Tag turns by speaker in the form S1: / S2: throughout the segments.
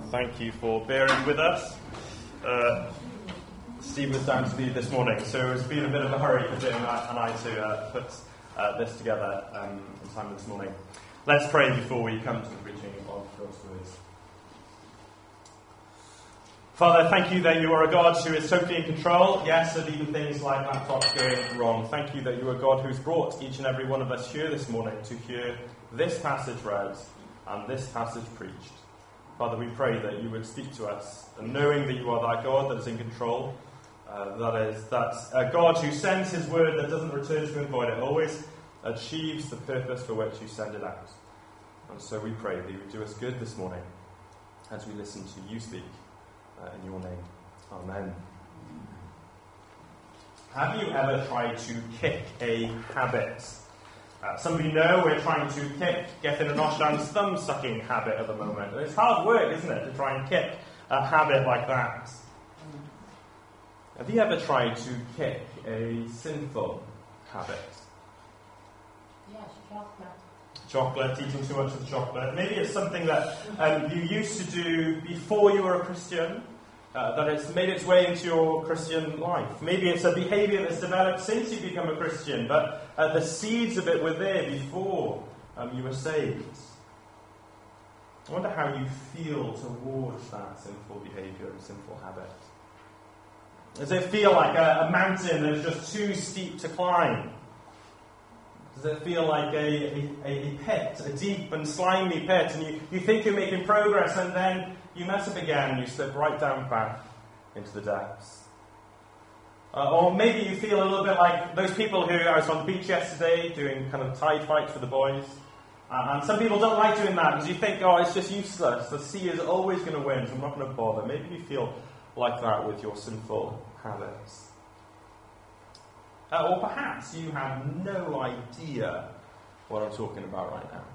S1: Thank you for bearing with us. Steve was down to leave this morning, so it's been a bit of a hurry for Jim and I to put this together in time this morning. Let's pray before we come to the preaching of God's words. Father, thank you that you are a God who is totally in control. Yes, of even things like laptops going wrong. Thank you that you are a God who's brought each and every one of us here this morning to hear this passage read and this passage preached. Father, we pray that you would speak to us, and knowing that you are that God that is in control, that's a God who sends his word that doesn't return to him void. It always achieves the purpose for which you send it out. And so we pray that you would do us good this morning as we listen to you speak in your name. Amen. Have you ever tried to kick a habit? Some of you know we're trying to kick Gethin and Oshan's thumb-sucking habit at the moment. It's hard work, isn't it, to try and kick a habit like that? Have you ever tried to kick a sinful habit?
S2: Yes, chocolate.
S1: Chocolate, eating too much of the chocolate. Maybe it's something that you used to do before you were a Christian, that it's made its way into your Christian life. Maybe it's a behaviour that's developed since you become a Christian, but the seeds of it were there before you were saved. I wonder how you feel towards that sinful behaviour and sinful habit. Does it feel like a mountain that's just too steep to climb? Does it feel like a pit, a deep and slimy pit, and you think you're making progress, and then you mess up again and you slip right down back into the depths? Or maybe you feel a little bit like those people who I was on the beach yesterday doing kind of tide fights for the boys. And some people don't like doing that because you think, oh, it's just useless. The sea is always going to win, so I'm not going to bother. Maybe you feel like that with your sinful habits. Or perhaps you have no idea what I'm talking about right now.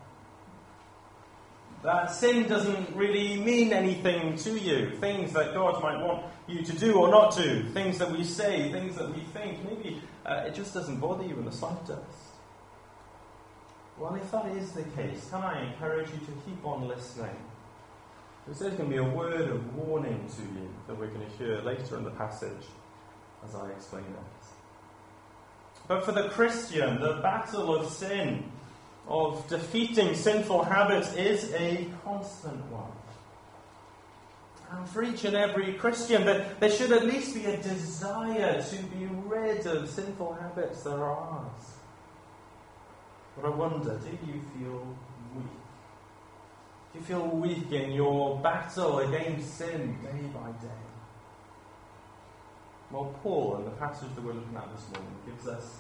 S1: That sin doesn't really mean anything to you. Things that God might want you to do or not do. Things that we say, things that we think. Maybe it just doesn't bother you in the slightest. Well, if that is the case, can I encourage you to keep on listening? Because there's going to be a word of warning to you that we're going to hear later in the passage as I explain it. But for the Christian, the battle of sin, of defeating sinful habits, is a constant one. And for each and every Christian, there should at least be a desire to be rid of sinful habits that are ours. But I wonder, do you feel weak? Do you feel weak in your battle against sin day by day? Well, Paul, in the passage that we're looking at this morning, gives us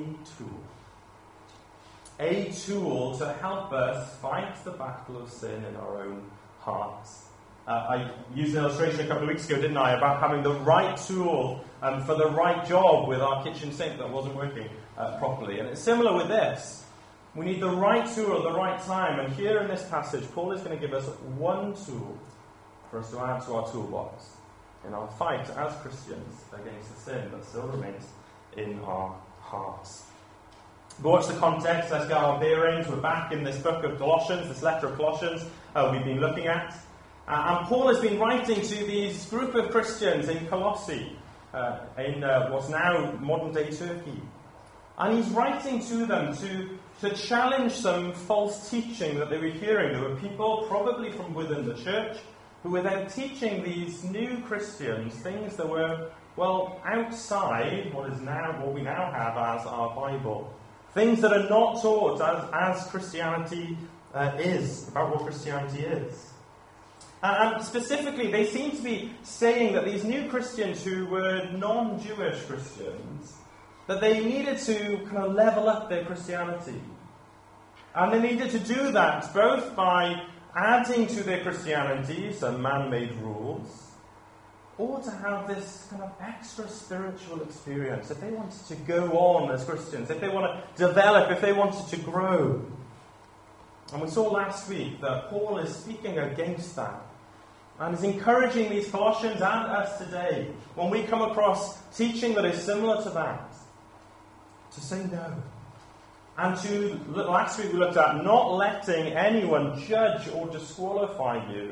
S1: a tool to help us fight the battle of sin in our own hearts. I used an illustration a couple of weeks ago, didn't I, about having the right tool for the right job with our kitchen sink that wasn't working properly. And it's similar with this. We need the right tool at the right time. And here in this passage, Paul is going to give us one tool for us to add to our toolbox in our fight as Christians against the sin that still remains in our hearts. But what's the context? Let's get our bearings. We're back in this book of Colossians, this letter of Colossians we've been looking at. And Paul has been writing to these group of Christians in Colossae, in what's now modern-day Turkey. And he's writing to them to challenge some false teaching that they were hearing. There were people, probably from within the church, who were then teaching these new Christians things that were, well, outside what we now have as our Bible. Things that are not taught as Christianity is, about what Christianity is. And specifically, they seem to be saying that these new Christians who were non-Jewish Christians, that they needed to kind of level up their Christianity. And they needed to do that both by adding to their Christianity some man-made rules, or to have this kind of extra spiritual experience. If they wanted to go on as Christians, if they want to develop, if they wanted to grow. And we saw last week that Paul is speaking against that, and is encouraging these Colossians and us today, when we come across teaching that is similar to that, to say no. And last week we looked at not letting anyone judge or disqualify you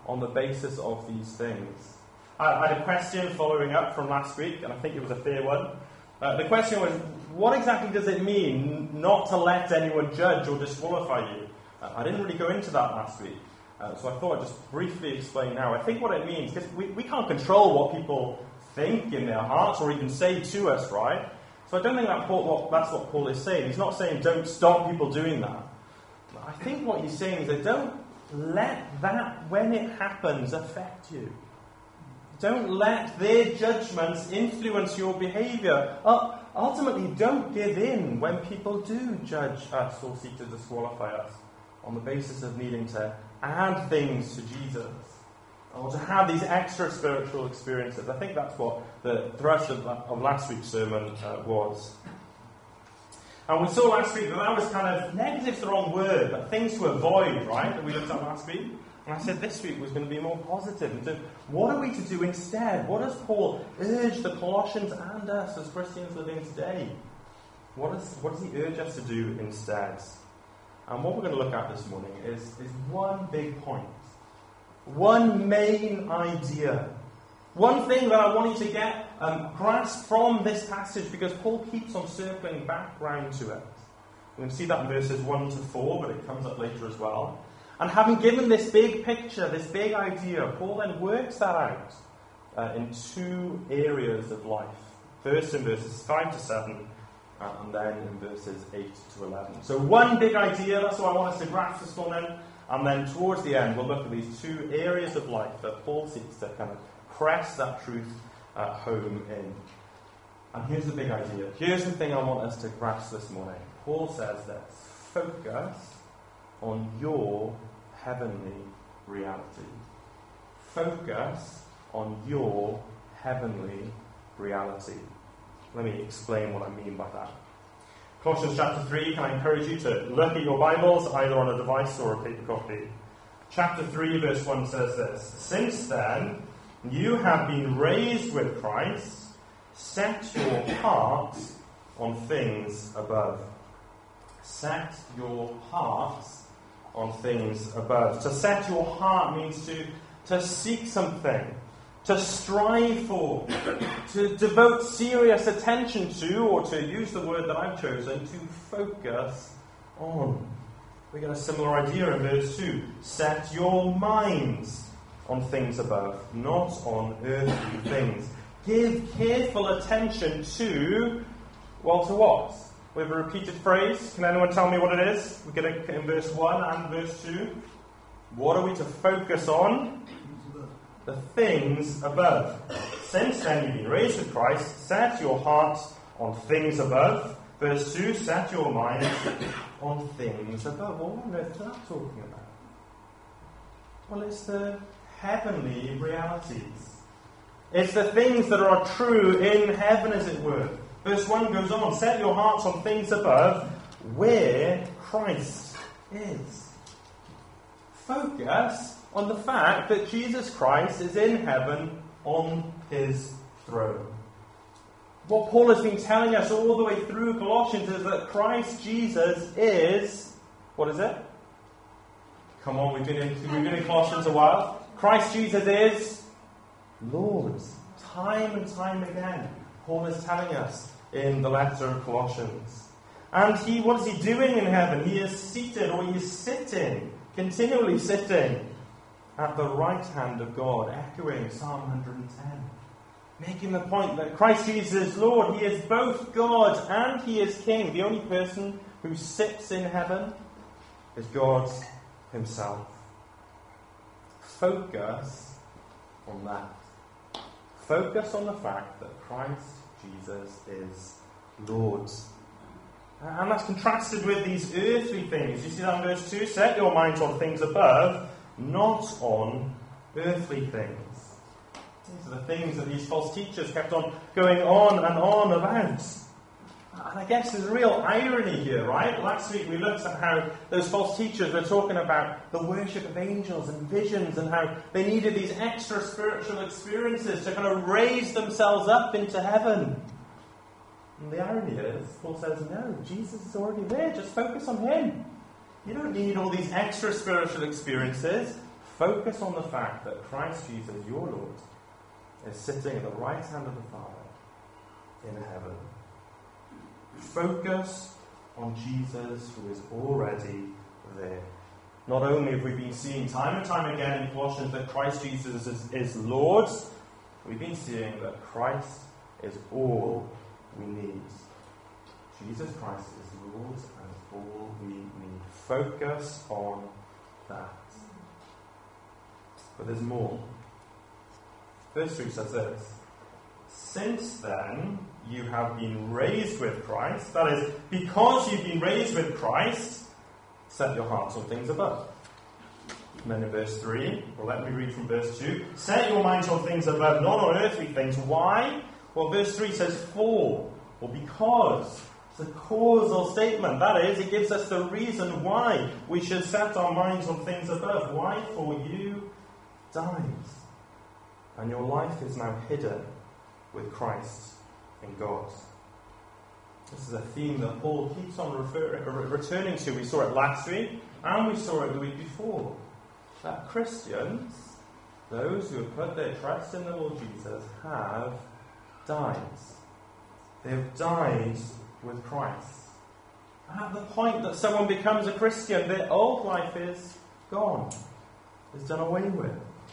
S1: on the basis of these things. I had a question following up from last week, and I think it was a fair one. The question was, what exactly does it mean not to let anyone judge or disqualify you? I didn't really go into that last week, so I thought I'd just briefly explain now. I think what it means, because we can't control what people think in their hearts or even say to us, right? So I don't think that's what Paul is saying. He's not saying don't stop people doing that. I think what he's saying is that don't let that, when it happens, affect you. Don't let their judgments influence your behaviour. Ultimately, don't give in when people do judge us or seek to disqualify us on the basis of needing to add things to Jesus or to have these extra spiritual experiences. I think that's what the thrust of last week's sermon was. And we saw last week that was kind of, negative's the wrong word, but things to avoid, right, that we looked at last week. And I said this week was going to be more positive. And so what are we to do instead? What does Paul urge the Colossians and us as Christians living today? What does he urge us to do instead? And what we're going to look at this morning is one big point. One main idea. One thing that I want you to get grasp from this passage, because Paul keeps on circling back round to it. We can see that in verses 1 to 4, but it comes up later as well. And having given this big picture, this big idea, Paul then works that out in two areas of life. First in verses 5 to 7, and then in verses 8 to 11. So one big idea, that's what I want us to grasp this morning. And then towards the end, we'll look at these two areas of life that Paul seeks to kind of press that truth home in. And here's the big idea. Here's the thing I want us to grasp this morning. Paul says that focus on your heavenly reality. Focus on your heavenly reality. Let me explain what I mean by that. Colossians chapter 3, can I encourage you to look at your Bibles, either on a device or a paper copy. Chapter 3, verse 1 says this: Since then, you have been raised with Christ, set your hearts on things above. Set your hearts on things above. To set your heart means to seek something, to strive for, to devote serious attention to, or to use the word that I've chosen, to focus on. We get a similar idea in verse 2. Set your minds on things above, not on earthly things. Give careful attention to, well, to what? We have a repeated phrase. Can anyone tell me what it is? We get it in verse 1 and verse 2. What are we to focus on? The things above. Since then you've been raised with Christ, set your hearts on things above. Verse 2, set your minds on things above. What on earth is that talking about? Well, it's the heavenly realities. It's the things that are true in heaven, as it were. Verse 1 goes on, set your hearts on things above, where Christ is. Focus on the fact that Jesus Christ is in heaven on his throne. What Paul has been telling us all the way through Colossians is that Christ Jesus is, what is it? Come on, we've been in Colossians a while. Christ Jesus is Lord. Time and time again, Paul is telling us in the letter of Colossians. And what is he doing in heaven? He is seated, or he is sitting, continually sitting at the right hand of God, echoing Psalm 110. Making the point that Christ Jesus is Lord. He is both God and he is King. The only person who sits in heaven is God himself. Focus on that. Focus on the fact that Christ Jesus is Lord. And that's contrasted with these earthly things. You see that in verse 2? Set your minds on things above, not on earthly things. These are the things that these false teachers kept on going on and on about. And I guess there's a real irony here, right? Last week we looked at how those false teachers were talking about the worship of angels and visions and how they needed these extra spiritual experiences to kind of raise themselves up into heaven. And the irony is, Paul says, no, Jesus is already there. Just focus on him. You don't need all these extra spiritual experiences. Focus on the fact that Christ Jesus, your Lord, is sitting at the right hand of the Father in heaven. Focus on Jesus, who is already there. Not only have we been seeing time and time again in Colossians that Christ Jesus is Lord, we've been seeing that Christ is all we need. Jesus Christ is Lord and all we need. Focus on that. But there's more. Verse 3 says this: since then you have been raised with Christ, that is, because you've been raised with Christ, set your hearts on things above. And then in verse 3, well, let me read from verse 2. Set your minds on things above, not on earthly things. Why? Well, verse 3 says for, or because. It's a causal statement. That is, it gives us the reason why we should set our minds on things above. Why? For you died, and your life is now hidden with Christ in God. This is a theme that Paul keeps on returning to. We saw it last week, and we saw it the week before. That Christians, those who have put their trust in the Lord Jesus, have died. They have died with Christ. At the point that someone becomes a Christian, their old life is gone, is done away with.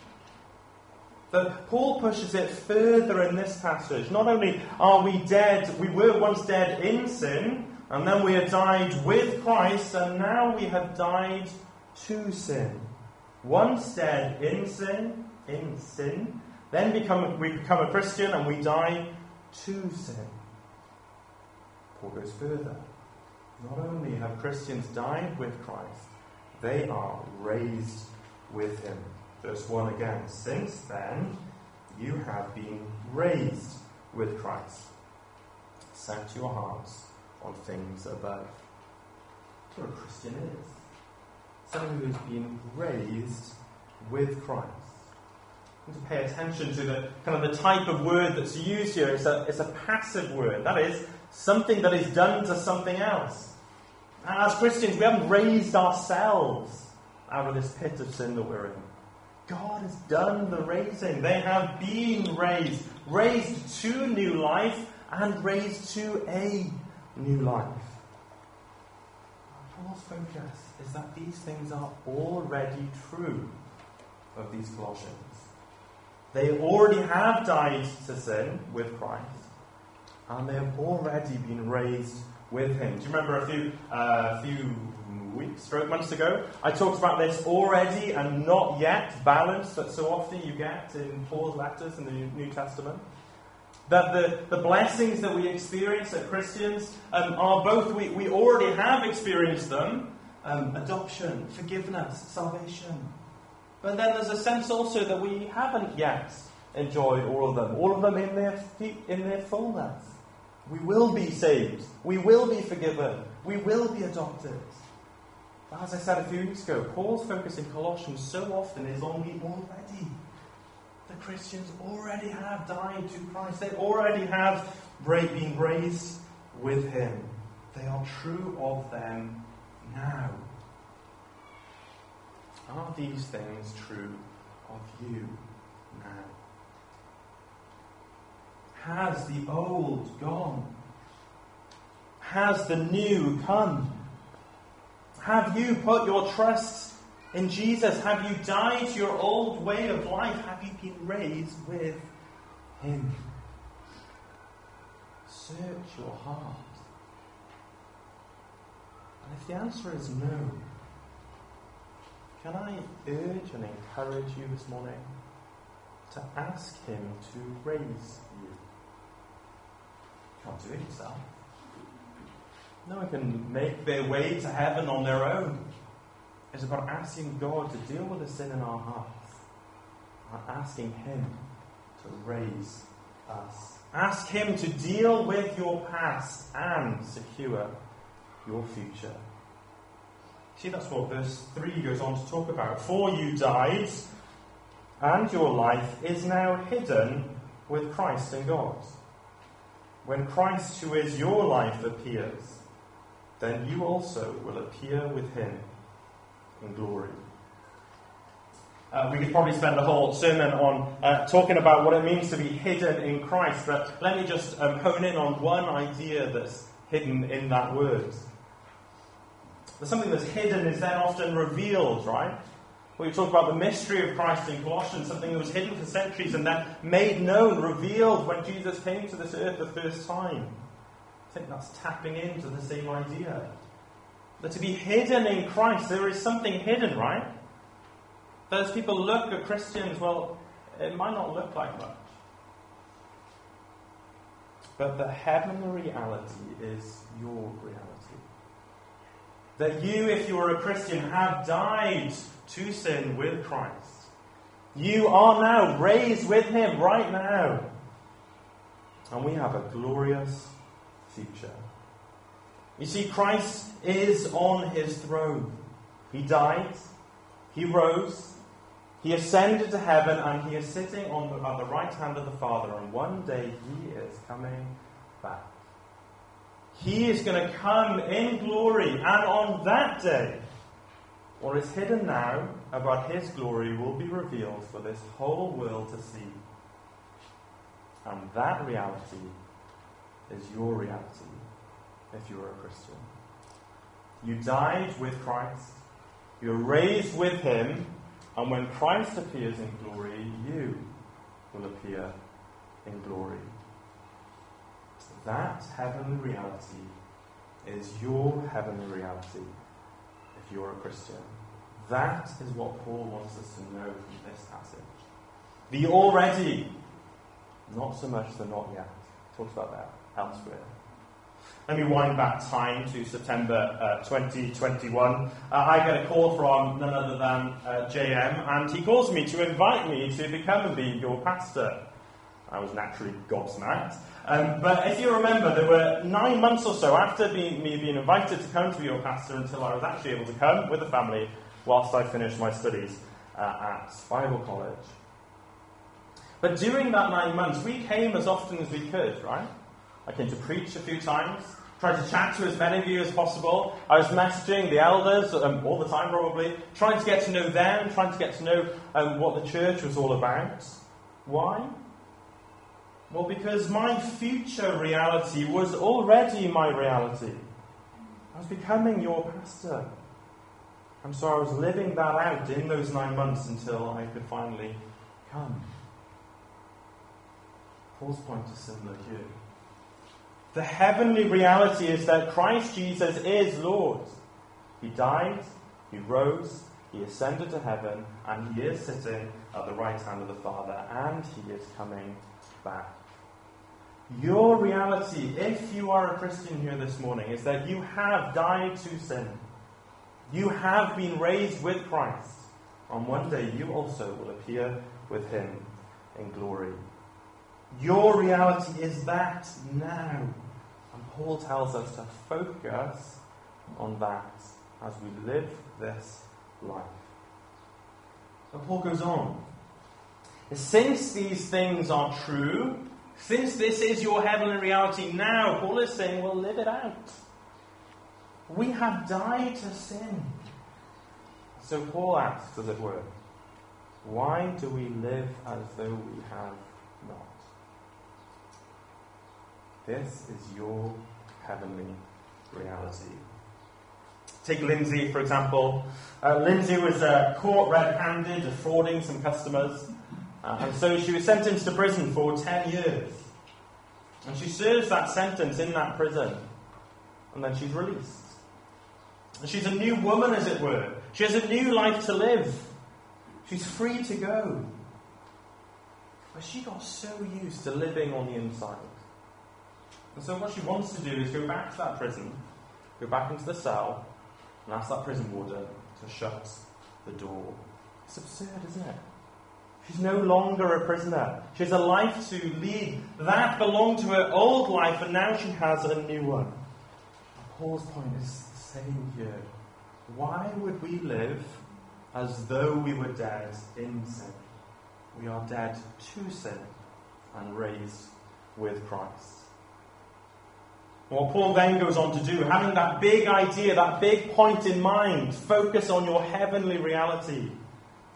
S1: But Paul pushes it further in this passage. Not only are we dead, we were once dead in sin, and then we have died with Christ, and now we have died to sin. Once dead in sin, then we become a Christian and we die to sin. Paul goes further. Not only have Christians died with Christ, they are raised with him. Verse 1 again. Since then, you have been raised with Christ. Set your hearts on things above. That's what a Christian is. Someone who has been raised with Christ. You need to pay attention to the kind of the type of word that's used here. It's a passive word. That is, something that is done to something else. And as Christians, we haven't raised ourselves out of this pit of sin that we're in. God has done the raising. They have been raised to new life and raised to a new life. Paul's focus is that these things are already true of these Colossians. They already have died to sin with Christ, and they have already been raised with him. Do you remember a few months ago, I talked about this already and not yet balance that so often you get in Paul's letters in the New Testament? That the blessings that we experience as Christians are both, we already have experienced them, adoption, forgiveness, salvation. But then there's a sense also that we haven't yet enjoyed all of them in their fullness. We will be saved, we will be forgiven, we will be adopted. But as I said a few weeks ago, Paul's focus in Colossians so often is on the already. The Christians already have died to Christ. They already have been raised with him. They are true of them now. Are these things true of you now? Has the old gone? Has the new come? Have you put your trust in Jesus? Have you died to your old way of life? Have you been raised with him? Search your heart. And if the answer is no, can I urge and encourage you this morning to ask him to raise you? You can't do it yourself. No one can make their way to heaven on their own. It's about asking God to deal with the sin in our hearts and asking him to raise us. Ask him to deal with your past and secure your future. See, that's what verse 3 goes on to talk about. For you died, and your life is now hidden with Christ in God. When Christ, who is your life, appears, then you also will appear with him in glory. We could probably spend a whole sermon on talking about what it means to be hidden in Christ, but let me just hone in on one idea that's hidden in that word. That something that's hidden is then often revealed, right? We talk about the mystery of Christ in Colossians, something that was hidden for centuries and then made known, revealed when Jesus came to this earth the first time. I think that's tapping into the same idea. That to be hidden in Christ, there is something hidden, right? That as people look at Christians, well, it might not look like much. But the heavenly reality is your reality. That you, if you are a Christian, have died to sin with Christ. You are now raised with Him right now. And we have a glorious future. You see, Christ is on His throne. He died, He rose, He ascended to heaven, and He is sitting at the right hand of the Father, and one day He is coming back. He is going to come in glory, and on that day, what is hidden now about His glory will be revealed for this whole world to see. And that reality is your reality if you are a Christian. You died with Christ, you're raised with Him, and when Christ appears in glory, you will appear in glory. That heavenly reality is your heavenly reality if you're a Christian. That is what Paul wants us to know from this passage. The already, not so much the not yet. He talks about that elsewhere. Let me wind back time to September 2021. I get a call from none other than JM, and he calls me to invite me to become and be your pastor. I was naturally gobsmacked. But if you remember, there were 9 months or so after me being invited to come to be your pastor until I was actually able to come with the family whilst I finished my studies at Bible College. But during that 9 months, we came as often as we could, right? I came to preach a few times, tried to chat to as many of you as possible. I was messaging the elders all the time probably, trying to get to know them, trying to get to know what the church was all about. Why? Well, because my future reality was already my reality. I was becoming your pastor. And so I was living that out in those 9 months until I could finally come. Paul's point is similar here. The heavenly reality is that Christ Jesus is Lord. He died, He rose, He ascended to heaven, and He is sitting at the right hand of the Father, and He is coming back. Your reality, if you are a Christian here this morning, is that you have died to sin. You have been raised with Christ. On one day you also will appear with Him in glory. Your reality is that now. And Paul tells us to focus on that as we live this life. And Paul goes on. Since these things are true, since this is your heavenly reality now, Paul is saying, well, live it out. We have died to sin. So Paul asks, as it were, why do we live as though we have not? This is your heavenly reality. Take Lindsay, for example. Lindsay was caught red-handed defrauding some customers. And so she was sentenced to prison for 10 years. And she serves that sentence in that prison. And then she's released. And she's a new woman, as it were. She has a new life to live. She's free to go. But she got so used to living on the inside. And so what she wants to do is go back to that prison, go back into the cell, and ask that prison warden to shut the door. It's absurd, isn't it? She's no longer a prisoner. She has a life to lead. That belonged to her old life, and now she has a new one. Paul's point is the same here. Why would we live as though we were dead in sin? We are dead to sin and raised with Christ. What Paul then goes on to do, having that big idea, that big point in mind, focus on your heavenly reality.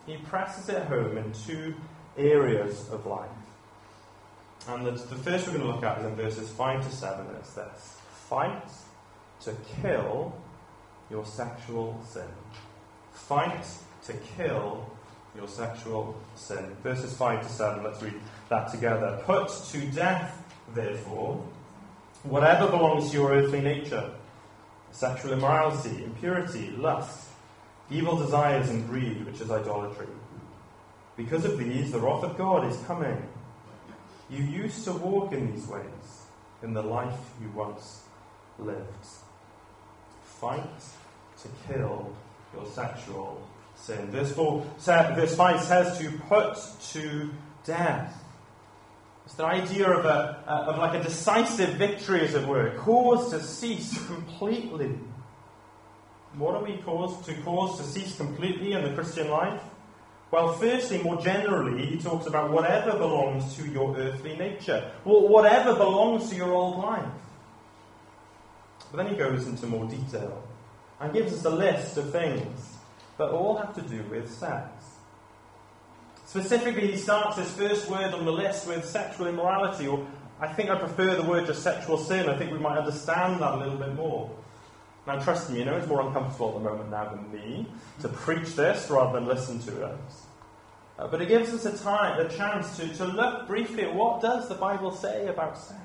S1: he presses it home in two areas of life. And the first we're going to look at is in verses 5 to 7, and it's this: fight to kill your sexual sin. Fight to kill your sexual sin. Verses 5 to 7, let's read that together. Put to death, therefore, whatever belongs to your earthly nature: sexual immorality, impurity, lust, evil desires, and greed, which is idolatry. Because of these, the wrath of God is coming. You used to walk in these ways in the life you once lived. Fight to kill your sexual sin. Verse 5 says to put to death. It's the idea of like a decisive victory, as it were, cause to cease completely. What are we cause to cease completely in the Christian life? Well, firstly, more generally, he talks about whatever belongs to your earthly nature. Well, whatever belongs to your old life. But then he goes into more detail and gives us a list of things that all have to do with sex. Specifically, he starts his first word on the list with sexual immorality, or I think I prefer the word just sexual sin. I think we might understand that a little bit more. Now, trust me, it's more uncomfortable at the moment now than me to preach this rather than listen to it. But it gives us a chance to look briefly at what does the Bible say about sex.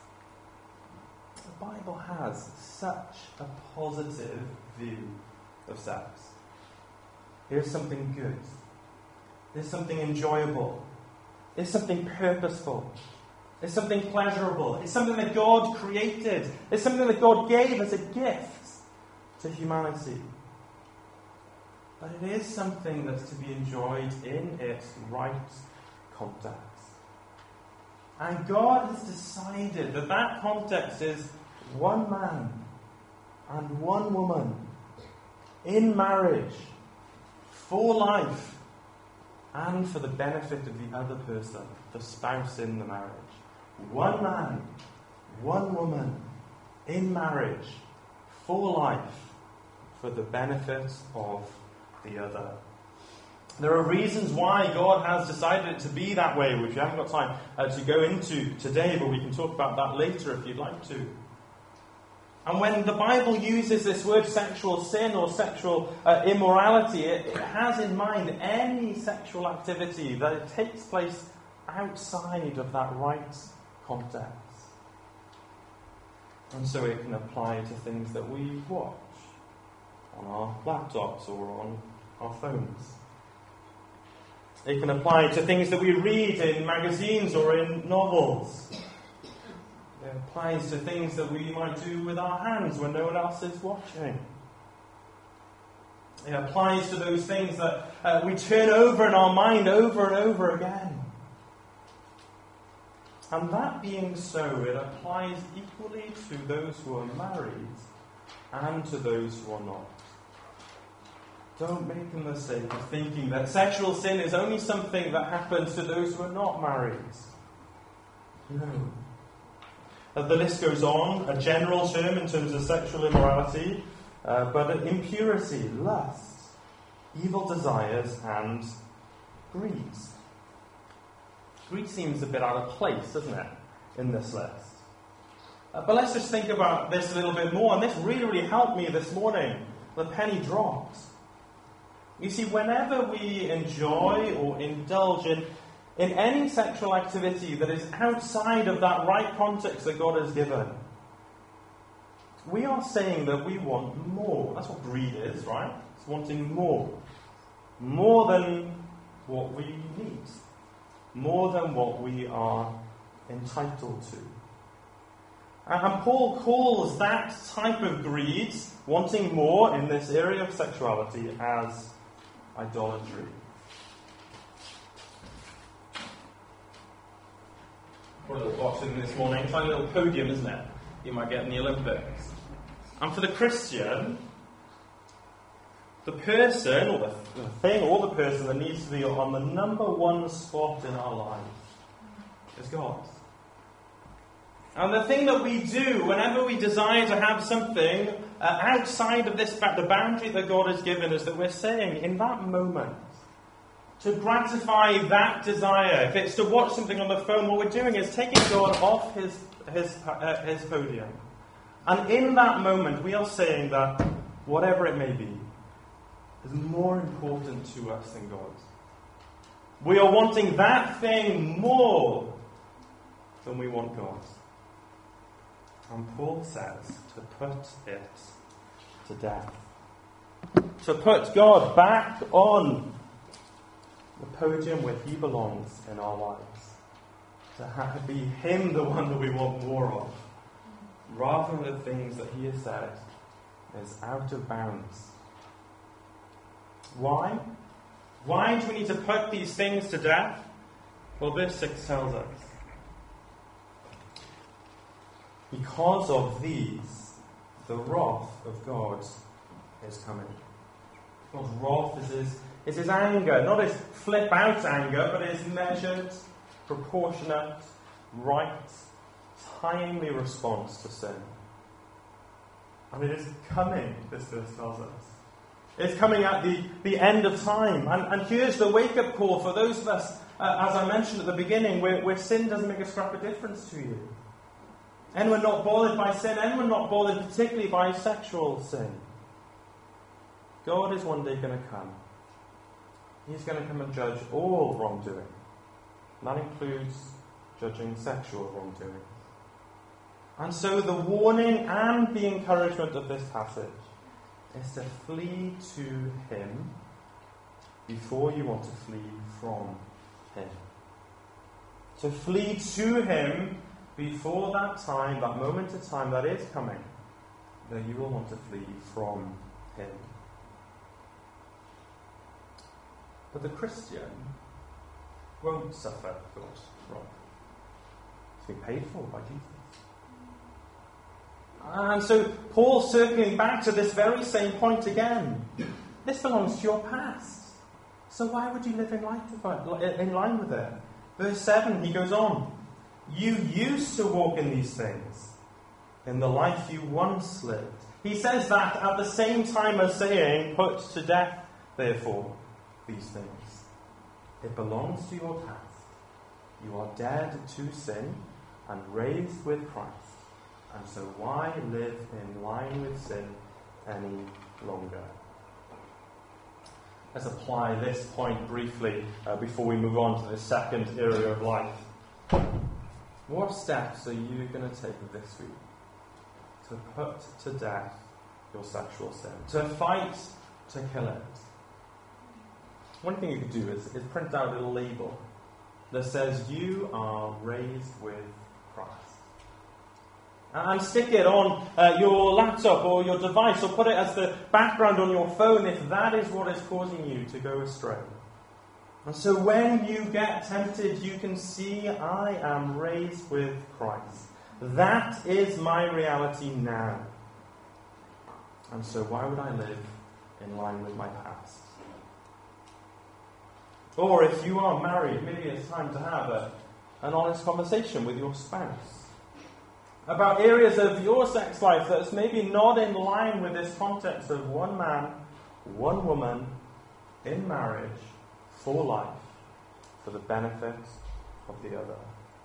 S1: The Bible has such a positive view of sex. Here's something good. There's something enjoyable. It's something purposeful. It's something pleasurable. It's something that God created. It's something that God gave as a gift to humanity. But it is something that's to be enjoyed in its right context. And God has decided that context is one man and one woman in marriage for life and for the benefit of the other person, the spouse in the marriage. One man, one woman in marriage for life, for the benefit of the other. There are reasons why God has decided it to be that way, which we haven't got time to go into today, but we can talk about that later if you'd like to. And when the Bible uses this word sexual sin or sexual immorality, it has in mind any sexual activity that it takes place outside of that right context. And so it can apply to things that we watch on our laptops or on our phones. It can apply to things that we read in magazines or in novels. It applies to things that we might do with our hands when no one else is watching. It applies to those things that we turn over in our mind over and over again. And that being so, it applies equally to those who are married and to those who are not. Don't make the mistake of thinking that sexual sin is only something that happens to those who are not married. No. The list goes on, a general term in terms of sexual immorality, but impurity, lust, evil desires, and greed. Greed seems a bit out of place, doesn't it, in this list? But let's just think about this a little bit more, and this really helped me this morning. The penny dropped. You see, whenever we enjoy or indulge in any sexual activity that is outside of that right context that God has given, we are saying that we want more. That's what greed is, right? It's wanting more. More than what we need. More than what we are entitled to. And Paul calls that type of greed, wanting more in this area of sexuality, as idolatry. Put a little box in this morning. It's like a little podium, isn't it? You might get in the Olympics. And for the Christian, the person, or the thing, or the person that needs to be on the number one spot in our life is God. And the thing that we do whenever we desire to have something outside of the boundary that God has given is that we're saying, in that moment, to gratify that desire, if it's to watch something on the phone, what we're doing is taking God off his podium. And in that moment, we are saying that whatever it may be is more important to us than God. We are wanting that thing more than we want God. And Paul says to put it to death. To put God back on the podium where he belongs in our lives. To be him the one that we want more of, rather than the things that he has said is out of bounds. Why? Why do we need to put these things to death? Well, verse 6 tells us. Because of these, the wrath of God is coming. God's wrath is his anger, not his flip-out anger, but his measured, proportionate, right, timely response to sin. And it is coming, this verse tells us. It's coming at the end of time. And here's the wake-up call for those of us, as I mentioned at the beginning, where sin doesn't make a scrap of difference to you. Anyone not bothered by sin, anyone not bothered particularly by sexual sin. God is one day going to come. He's going to come and judge all wrongdoing. And that includes judging sexual wrongdoing. And so the warning and the encouragement of this passage is to flee to him before you want to flee from him. To flee to him before that time, that moment of time that is coming, that you will want to flee from him. But the Christian won't suffer God's wrath. It's been paid for by Jesus. And so Paul's circling back to this very same point again. This belongs to your past. So why would you live in line with it? Verse 7, he goes on. You used to walk in these things, in the life you once lived. He says that at the same time as saying, put to death, therefore, these things. It belongs to your past. You are dead to sin and raised with Christ. And so why live in line with sin any longer? Let's apply this point briefly before we move on to the second area of life. What steps are you going to take this week to put to death your sexual sin? To fight to kill it? One thing you could do is print out a little label that says you are raised with Christ. And stick it on your laptop or your device, or put it as the background on your phone if that is what is causing you to go astray. And so when you get tempted, you can see, I am raised with Christ. That is my reality now. And so why would I live in line with my past? Or if you are married, maybe it's time to have an honest conversation with your spouse about areas of your sex life that's maybe not in line with this context of one man, one woman, in marriage, for life, for the benefit of the other.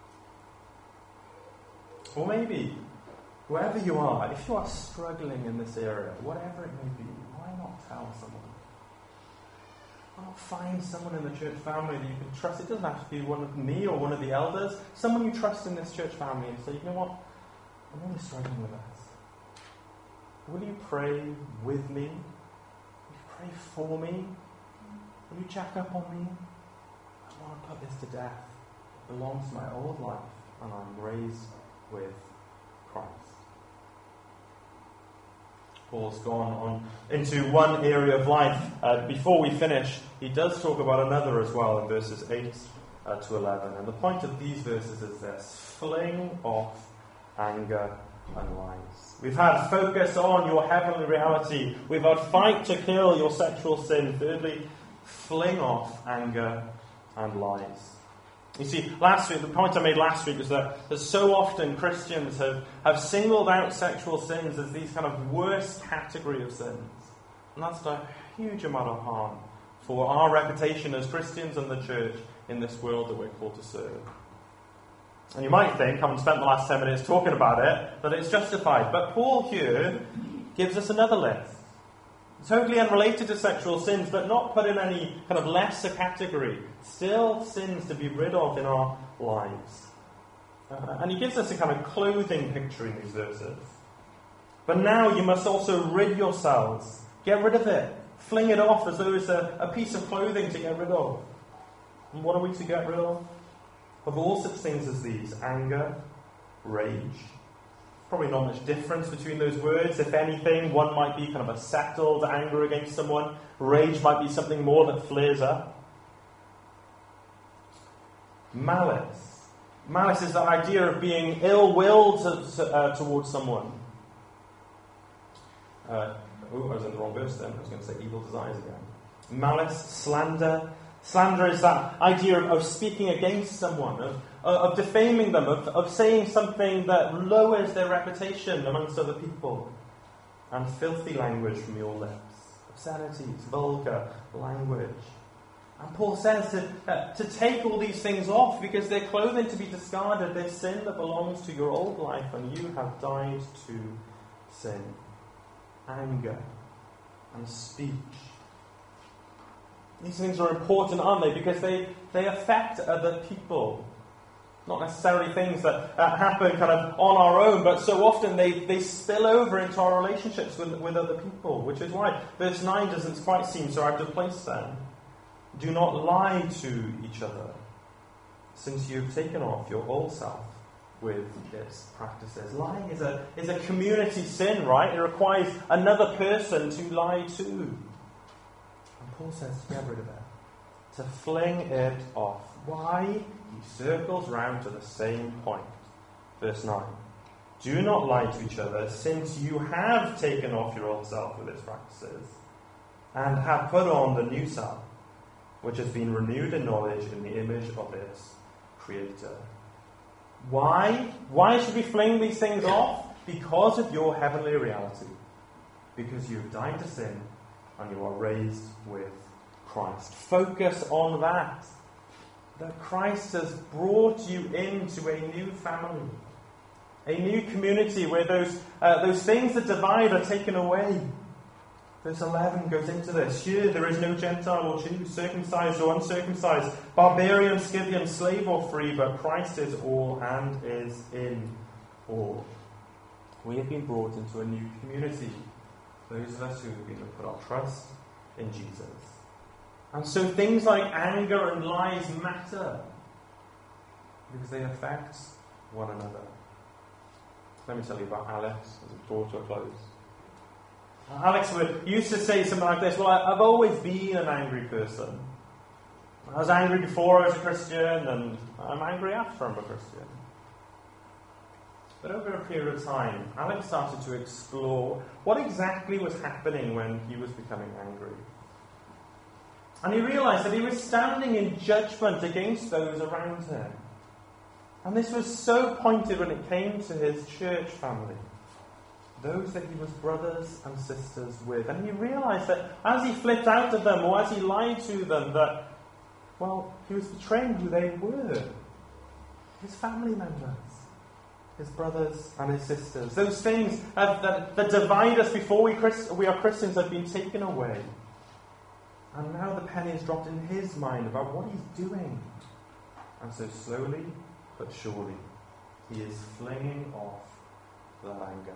S1: Or maybe, whoever you are, if you are struggling in this area, whatever it may be, why not tell someone? Why not find someone in the church family that you can trust? It doesn't have to be one of me or one of the elders. Someone you trust in this church family and say, you know what? I'm really struggling with this. Will you pray with me? Will you pray for me? Will you check up on me? I want to put this to death. It belongs to my old life, and I'm raised with Christ. Paul's gone on into one area of life. Before we finish, he does talk about another as well in verses 8 to 11. And the point of these verses is this: fling off anger and lies. We've had focus on your heavenly reality. We've had fight to kill your sexual sin. Thirdly, fling off anger and lies. You see, last week, the point I made last week was that so often Christians have singled out sexual sins as these kind of worst category of sins. And that's done a huge amount of harm for our reputation as Christians and the church in this world that we're called to serve. And you might think, having spent the last 10 minutes talking about it, that it's justified. But Paul here gives us another list. Totally unrelated to sexual sins, but not put in any kind of lesser category. Still sins to be rid of in our lives. And he gives us a kind of clothing picture in these verses. But now you must also rid yourselves. Get rid of it. Fling it off as though it's a piece of clothing to get rid of. And what are we to get rid of? Of all such things as these: anger, rage. Probably not much difference between those words. If anything, one might be kind of a settled anger against someone. Rage might be something more that flares up. Malice. Malice is the idea of being ill-willed towards someone. I was in the wrong verse then. I was going to say evil desires again. Malice, slander. Slander is that idea of speaking against someone, of defaming them, of saying something that lowers their reputation amongst other people. And filthy language from your lips. Obscenities, vulgar language. And Paul says to take all these things off because they're clothing to be discarded. They're sin that belongs to your old life and you have died to sin. Anger and speech. These things are important, aren't they? Because they affect other people. Not necessarily things that happen kind of on our own, but so often they spill over into our relationships with other people. Which is why verse 9 doesn't quite seem so out of place then. Do not lie to each other, since you've taken off your old self with its practices. Lying is a community sin, right? It requires another person to lie to. And Paul says to get rid of it, to fling it off. Why? He circles round to the same point. Verse 9. Do not lie to each other, since you have taken off your old self with its practices, and have put on the new self, which has been renewed in knowledge in the image of its Creator. Why? Why should we fling these things off? Because of your heavenly reality. Because you've died to sin and you are raised with Christ. Focus on that. That Christ has brought you into a new family. A new community where those things that divide are taken away. Verse 11 goes into this. Here there is no Gentile or Jew, circumcised or uncircumcised, barbarian, Scythian, slave or free, but Christ is all and is in all. We have been brought into a new community. Those of us who have been to put our trust in Jesus. And so things like anger and lies matter because they affect one another. Let me tell you about Alex as we draw to a close. Alex used to say something like this: well, I've always been an angry person. I was angry before I was a Christian, and I'm angry after I'm a Christian. But over a period of time, Alex started to explore what exactly was happening when he was becoming angry. And he realized that he was standing in judgment against those around him. And this was so pointed when it came to his church family. Those that he was brothers and sisters with. And he realized that as he flipped out of them, or as he lied to them, that, well, he was betraying who they were. His family members. His brothers and his sisters. Those things that divide us before we are Christians have been taken away. And now the penny has dropped in his mind about what he's doing. And so slowly but surely, he is flinging off that anger.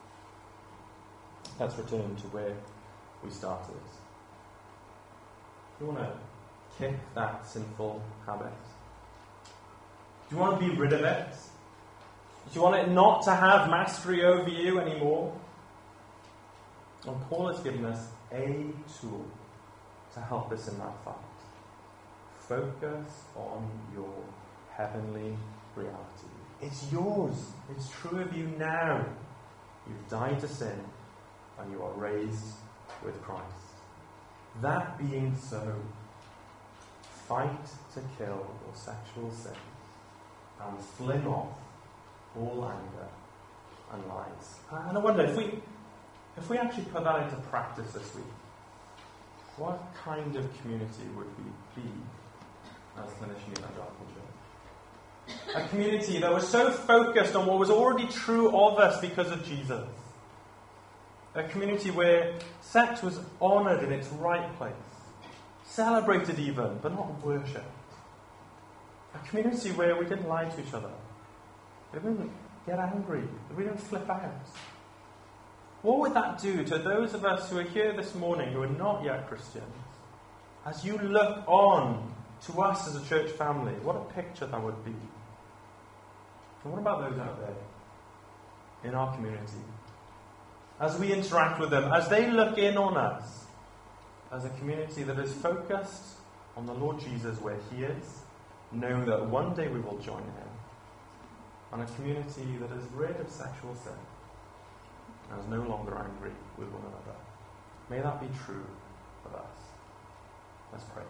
S1: Let's return to where we started. Do you want to kick that sinful habit? Do you want to be rid of it? Do you want it not to have mastery over you anymore? And Paul has given us a tool to help us in that fight. Focus on your heavenly reality. It's yours. It's true of you now. You've died to sin and you are raised with Christ. That being so, fight to kill your sexual sin and fling off all anger and lies. And I wonder if we actually put that into practice this week. what kind of community would we be as Clinician Evangelical Church? A community that was so focused on what was already true of us because of Jesus. A community where sex was honoured in its right place. Celebrated even, but not worshipped. A community where we didn't lie to each other. We didn't get angry. We didn't flip out. What would that do to those of us who are here this morning who are not yet Christians? As you look on to us as a church family, what a picture that would be. And what about those out there in our community? As we interact with them, as they look in on us, as a community that is focused on the Lord Jesus where He is, knowing that one day we will join Him, and a community that is rid of sexual sin, and is no longer angry with one another. May that be true of us. Let's pray.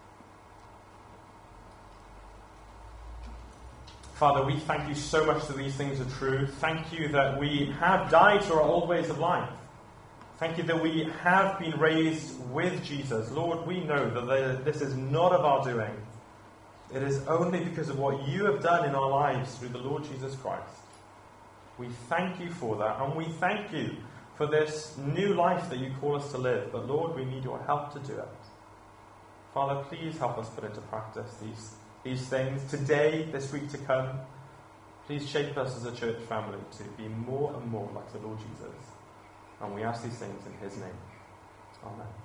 S1: Father, we thank you so much that these things are true. Thank you that we have died to our old ways of life. Thank you that we have been raised with Jesus. Lord, we know that this is not of our doing. It is only because of what you have done in our lives through the Lord Jesus Christ. We thank you for that, and we thank you for this new life that you call us to live. But Lord, we need your help to do it. Father, please help us put into practice these things today, this week to come. Please shape us as a church family to be more and more like the Lord Jesus. And we ask these things in His name. Amen.